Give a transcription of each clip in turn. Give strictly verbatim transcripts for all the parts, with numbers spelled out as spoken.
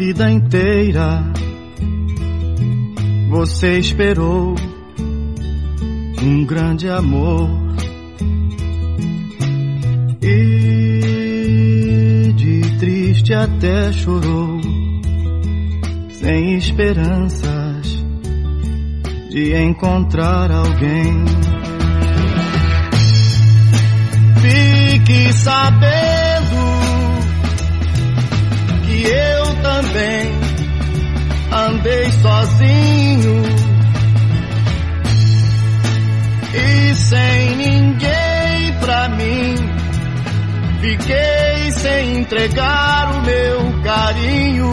vida inteira você esperou um grande amor e de triste até chorou, sem esperanças de encontrar alguém. Fique sabendo que eu também andei sozinho e sem ninguém pra mim. Fiquei sem entregar o meu carinho.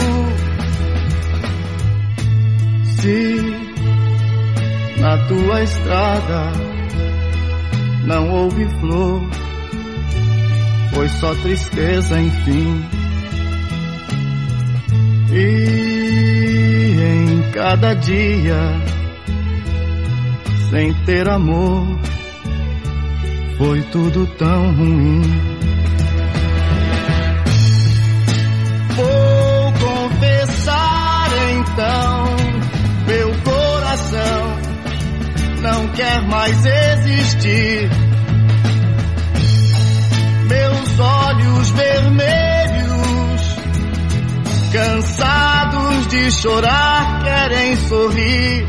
Se na tua estrada não houve flor, foi só tristeza, enfim. E em cada dia, sem ter amor, foi tudo tão ruim. Vou confessar então, meu coração não quer mais existir. Meus olhos vermelhos, cansados de chorar, querem sorrir.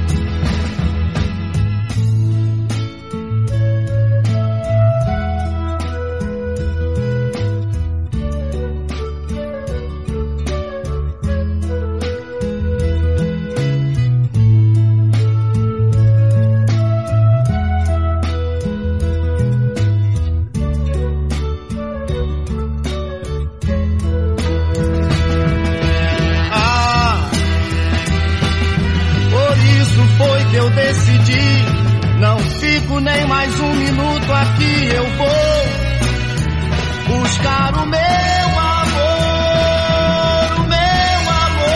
Eu decidi, não fico nem mais um minuto aqui. Eu vou buscar o meu amor, o meu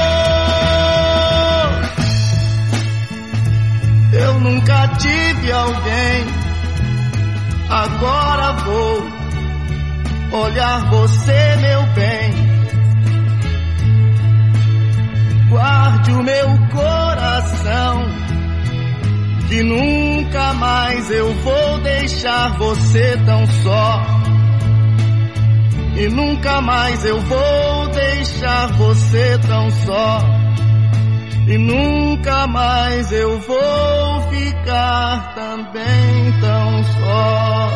amor. Eu nunca tive alguém, agora vou olhar você, meu bem. Guarde o meu coração, que nunca mais eu vou deixar você tão só. E nunca mais eu vou deixar você tão só. E nunca mais eu vou ficar também tão só.